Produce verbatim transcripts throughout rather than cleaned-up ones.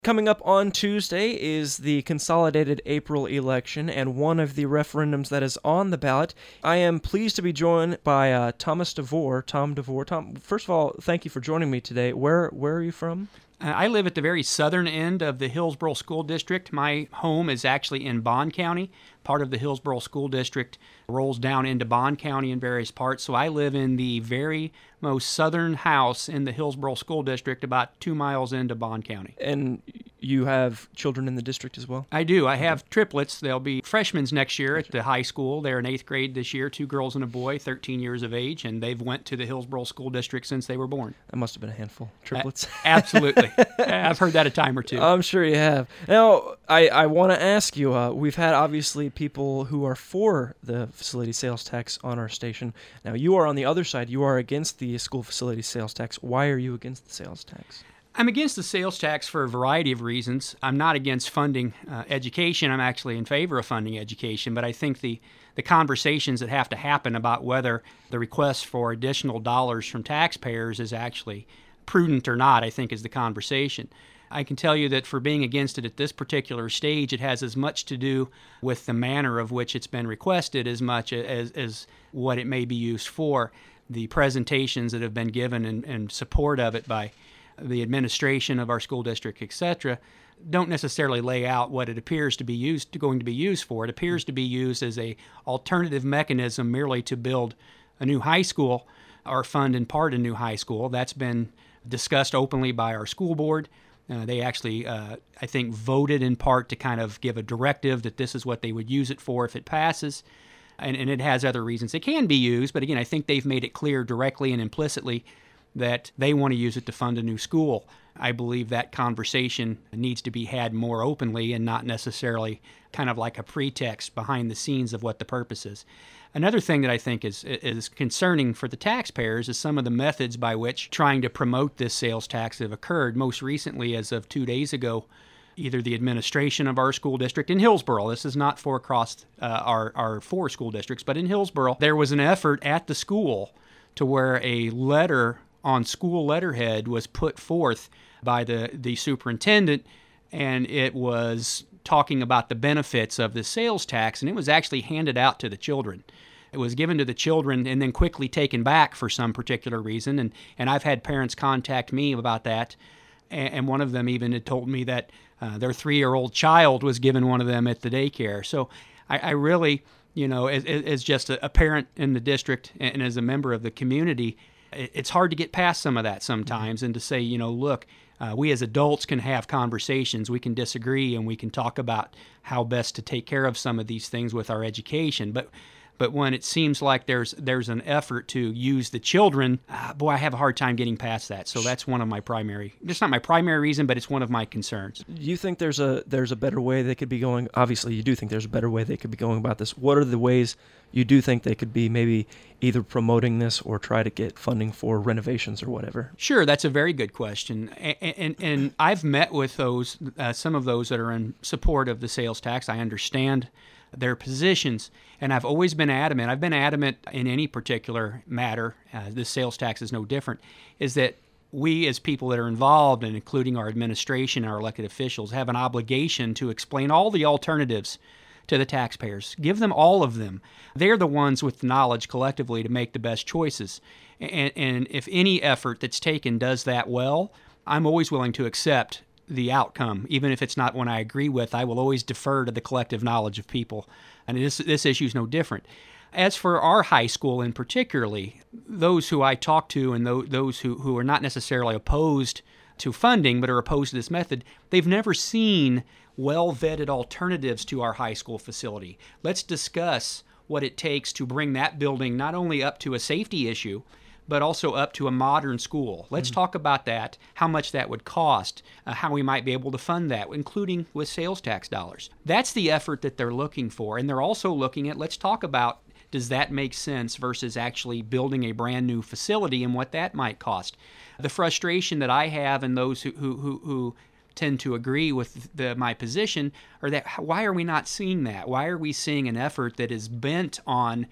Coming up on Tuesday is the consolidated April election and one of the referendums that is on the ballot. I am pleased to be joined by uh, Thomas DeVore. Tom DeVore. Tom, first of all, thank you for joining me today. Where where are you from? Uh, I live at the very southern end of the Hillsborough School District. My home is actually in Bond County. Part of the Hillsborough School District rolls down into Bond County in various parts. So I live in the very most southern house in the Hillsborough School District, about two miles into Bond County. And you have children in the district as well? I do. I have triplets. They'll be freshmen next year at the high school. They're in eighth grade this year, two girls and a boy, thirteen years of age, and they've went to the Hillsborough School District since they were born. That must have been a handful. Triplets? Uh, absolutely. I've heard that a time or two. I'm sure you have. Now, I, I want to ask you, uh, we've had obviously people who are for the facility sales tax on our station. Now, you are on the other side. You are against the school facility sales tax. Why are you against the sales tax? I'm against the sales tax for a variety of reasons. I'm not against funding uh, education. I'm actually in favor of funding education, but I think the, the conversations that have to happen about whether the request for additional dollars from taxpayers is actually prudent or not, I think, is the conversation. I can tell you that for being against it at this particular stage, it has as much to do with the manner of which it's been requested as much as, as what it may be used for. The presentations that have been given in, in support of it by the administration of our school district, et cetera, don't necessarily lay out what it appears to be used, to going to be used for. It appears to be used as a alternative mechanism merely to build a new high school or fund in part a new high school. That's been discussed openly by our school board. Uh, they actually, uh, I think, voted in part to kind of give a directive that this is what they would use it for if it passes. And, and it has other reasons it can be used, but again, I think they've made it clear directly and implicitly that they want to use it to fund a new school. I believe that conversation needs to be had more openly and not necessarily kind of like a pretext behind the scenes of what the purpose is. Another thing that I think is is concerning for the taxpayers is some of the methods by which trying to promote this sales tax have occurred. Most recently, as of two days ago, either the administration of our school district in Hillsborough, this is not for across uh, our, our four school districts, but in Hillsborough, there was an effort at the school to where a letter on school letterhead was put forth by the, the superintendent, and it was talking about the benefits of the sales tax, and it was actually handed out to the children. It was given to the children and then quickly taken back for some particular reason, and, and I've had parents contact me about that, and, and one of them even had told me that uh, their three-year-old child was given one of them at the daycare. So I, I really, you know, as, as just a, a parent in the district and as a member of the community, it's hard to get past some of that sometimes and to say, you know, look, uh, we as adults can have conversations, we can disagree, and we can talk about how best to take care of some of these things with our education. But but when it seems like there's there's an effort to use the children, uh, boy, I have a hard time getting past that. So that's one of my primary, it's not my primary reason, but it's one of my concerns. Do you think there's a there's a better way they could be going? Obviously, you do think there's a better way they could be going about this. What are the ways you do think they could be maybe either promoting this or try to get funding for renovations or whatever? Sure, that's a very good question. And, and, and I've met with those, uh, some of those that are in support of the sales tax. I understand their positions, and I've always been adamant. I've been adamant in any particular matter, uh, this sales tax is no different, is that we as people that are involved, and including our administration, our elected officials, have an obligation to explain all the alternatives to the taxpayers. Give them all of them. They're the ones with the knowledge collectively to make the best choices. And, and if any effort that's taken does that well, I'm always willing to accept the outcome. Even if it's not one I agree with, I will always defer to the collective knowledge of people. And this, this issue is no different. As for our high school in particularly, those who I talk to and those who, who are not necessarily opposed to funding but are opposed to this method, they've never seen well-vetted alternatives to our high school facility. Let's discuss what it takes to bring that building not only up to a safety issue, but also up to a modern school. Let's mm-hmm. talk about that, how much that would cost, uh, how we might be able to fund that, including with sales tax dollars. That's the effort that they're looking for. And they're also looking at, let's talk about, does that make sense versus actually building a brand new facility and what that might cost? The frustration that I have and those who, who, who, who tend to agree with the, my position are that why are we not seeing that? Why are we seeing an effort that is bent on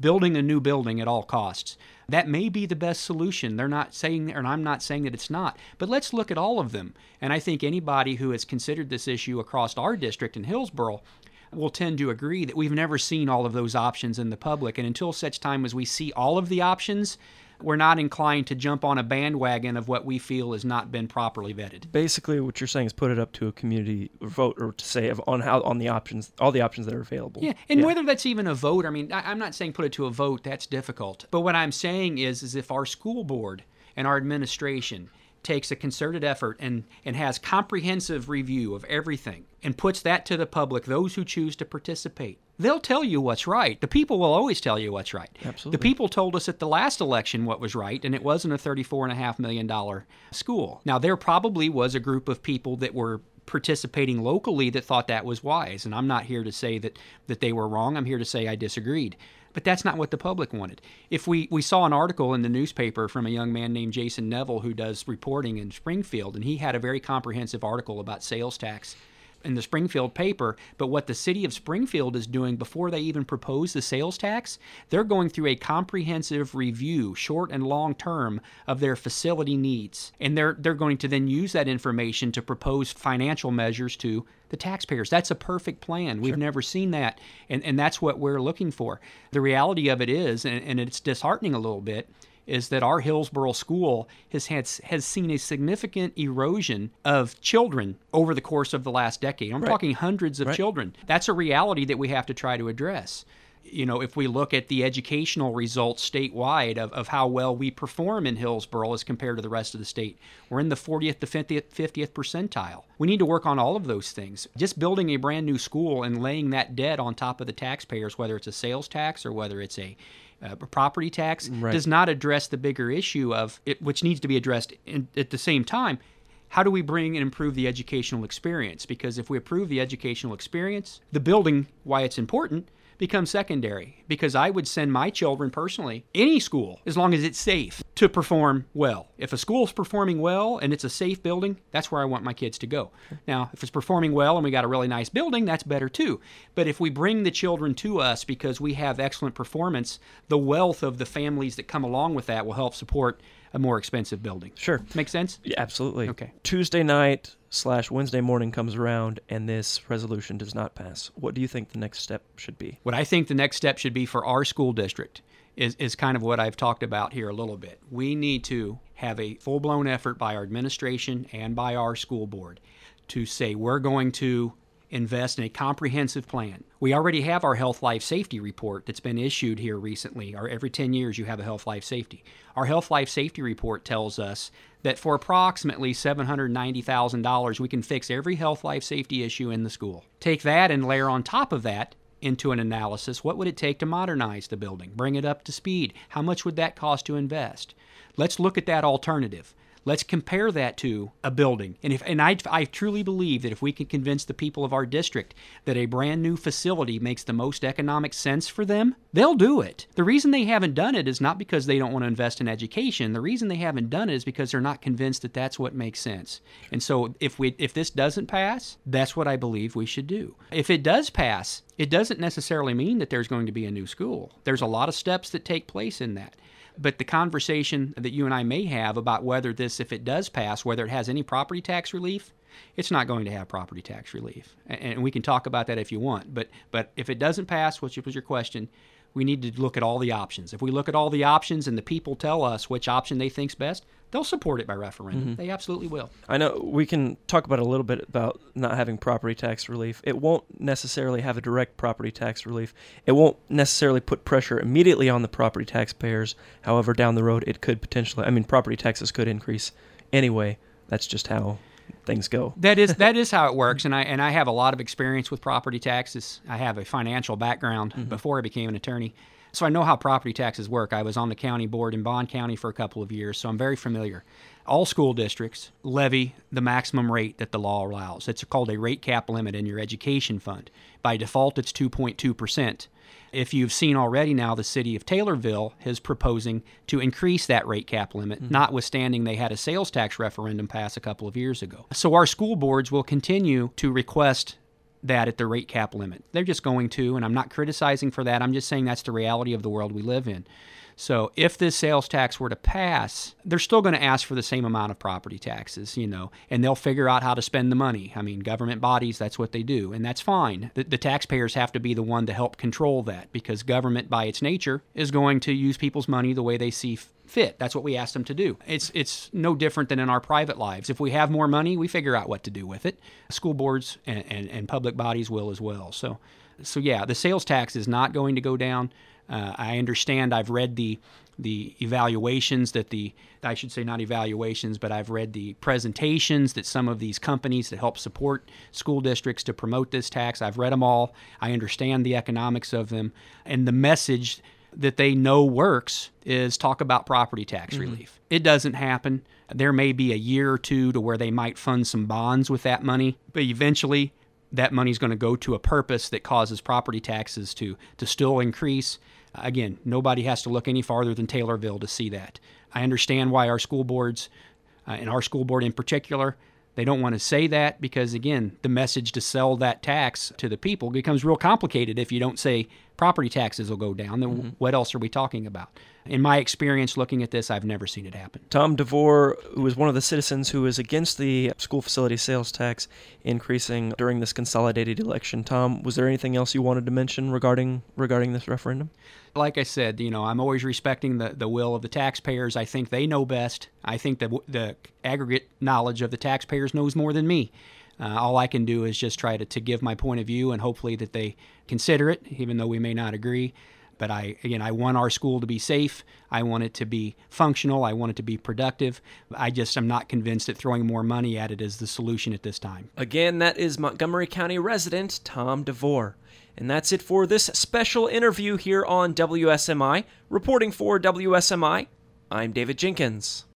building a new building at all costs. That may be the best solution. They're not saying, and I'm not saying that it's not, but let's look at all of them. And I think anybody who has considered this issue across our district in Hillsborough will tend to agree that we've never seen all of those options in the public. And until such time as we see all of the options, we're not inclined to jump on a bandwagon of what we feel has not been properly vetted. Basically, what you're saying is put it up to a community vote, or to say of, on how on the options, all the options that are available. Yeah, and yeah. whether that's even a vote, I mean, I, I'm not saying put it to a vote. That's difficult. But what I'm saying is, is if our school board and our administration takes a concerted effort and, and has comprehensive review of everything and puts that to the public, those who choose to participate, they'll tell you what's right. The people will always tell you what's right. Absolutely. The people told us at the last election what was right, and it wasn't a thirty-four point five million dollars school. Now, there probably was a group of people that were participating locally that thought that was wise, and I'm not here to say that, that they were wrong. I'm here to say I disagreed. But that's not what the public wanted. If we, we saw an article in the newspaper from a young man named Jason Neville who does reporting in Springfield, and he had a very comprehensive article about sales tax in the Springfield paper. But what the city of Springfield is doing before they even propose the sales tax, they're going through a comprehensive review, short and long term, of their facility needs. And they're they're going to then use that information to propose financial measures to the taxpayers. That's a perfect plan. We've Sure. never seen that, and, and that's what we're looking for. The reality of it is, and, and it's disheartening a little bit, is that our Hillsborough school has had has seen a significant erosion of children over the course of the last decade. I'm Right. talking hundreds of Right. children. That's a reality that we have to try to address. You know, if we look at the educational results statewide of, of how well we perform in Hillsborough as compared to the rest of the state, we're in the fortieth to fiftieth, fiftieth percentile. We need to work on all of those things. Just building a brand new school and laying that debt on top of the taxpayers, whether it's a sales tax or whether it's a Uh, property tax, Right. does not address the bigger issue of it, which needs to be addressed in, at the same time. How do we bring and improve the educational experience? Because if we improve the educational experience, the building, why it's important, becomes secondary. Because I would send my children personally, any school, as long as it's safe, to perform well. If a school is performing well and it's a safe building, that's where I want my kids to go. Now, if it's performing well and we got a really nice building, that's better too. But if we bring the children to us because we have excellent performance, the wealth of the families that come along with that will help support a more expensive building. Sure. Make sense? Yeah, absolutely. Okay. Tuesday night slash Wednesday morning comes around and this resolution does not pass. What do you think the next step should be? What I think the next step should be for our school district is, is kind of what I've talked about here a little bit. We need to have a full-blown effort by our administration and by our school board to say we're going to invest in a comprehensive plan. We already have our health life safety report that's been issued here recently, or every ten years you have a health life safety. Our health life safety report tells us that for approximately seven hundred ninety thousand dollars, we can fix every health life safety issue in the school. Take that and layer on top of that into an analysis. What would it take to modernize the building, bring it up to speed? How much would that cost to invest? Let's look at that alternative. Let's compare that to a building. And if and I, I truly believe that if we can convince the people of our district that a brand new facility makes the most economic sense for them, they'll do it. The reason they haven't done it is not because they don't want to invest in education. The reason they haven't done it is because they're not convinced that that's what makes sense. And so if we if this doesn't pass, that's what I believe we should do. If it does pass, it doesn't necessarily mean that there's going to be a new school. There's a lot of steps that take place in that. But the conversation that you and I may have about whether this, if it does pass, whether it has any property tax relief, it's not going to have property tax relief. And we can talk about that if you want. But but if it doesn't pass, which was your question, we need to look at all the options. If we look at all the options and the people tell us which option they think's best, they'll support it by referendum. Mm-hmm. They absolutely will. I know we can talk about a little bit about not having property tax relief. It won't necessarily have a direct property tax relief. It won't necessarily put pressure immediately on the property taxpayers. However, down the road, it could potentially, I mean, property taxes could increase anyway. That's just how things go. That is that is how it works, and I and I have a lot of experience with property taxes. I have a financial background mm-hmm. before I became an attorney, so I know how property taxes work. I was on the county board in Bond County for a couple of years, so I'm very familiar. All school districts levy the maximum rate that the law allows. It's called a rate cap limit in your education fund. By default, it's two point two percent. If you've seen already now, the city of Taylorville is proposing to increase that rate cap limit, mm-hmm. notwithstanding they had a sales tax referendum pass a couple of years ago. So our school boards will continue to request that at the rate cap limit. They're just going to, and I'm not criticizing for that. I'm just saying that's the reality of the world we live in. So if this sales tax were to pass, they're still going to ask for the same amount of property taxes, you know, and they'll figure out how to spend the money. I mean, government bodies, that's what they do, and that's fine. The, the taxpayers have to be the one to help control that, because government, by its nature, is going to use people's money the way they see fit. That's what we ask them to do. It's it's no different than in our private lives. If we have more money, we figure out what to do with it. School boards and, and, and public bodies will as well. So, so yeah, the sales tax is not going to go down. Uh, I understand. I've read the the evaluations that the I should say not evaluations, but I've read the presentations that some of these companies that help support school districts to promote this tax. I've read them all. I understand the economics of them, and the message that they know works is talk about property tax mm-hmm. relief. It doesn't happen. There may be a year or two to where they might fund some bonds with that money, but eventually that money is going to go to a purpose that causes property taxes to to still increase. Again, nobody has to look any farther than Taylorville to see that. I understand why our school boards, uh, and our school board in particular, they don't want to say that because, again, the message to sell that tax to the people becomes real complicated if you don't say property taxes will go down. Then mm-hmm. what else are we talking about? In my experience looking at this, I've never seen it happen. Tom DeVore, who was one of the citizens who was against the school facility sales tax increasing during this consolidated election. Tom, was there anything else you wanted to mention regarding regarding this referendum? Like I said, you know, I'm always respecting the, the will of the taxpayers. I think they know best. I think the, the aggregate knowledge of the taxpayers knows more than me. Uh, all I can do is just try to, to give my point of view, and hopefully that they consider it, even though we may not agree. But I, again, I want our school to be safe. I want it to be functional. I want it to be productive. I just am not convinced that throwing more money at it is the solution at this time. Again, that is Montgomery County resident Tom DeVore. And that's it for this special interview here on W S M I. Reporting for W S M I, I'm David Jenkins.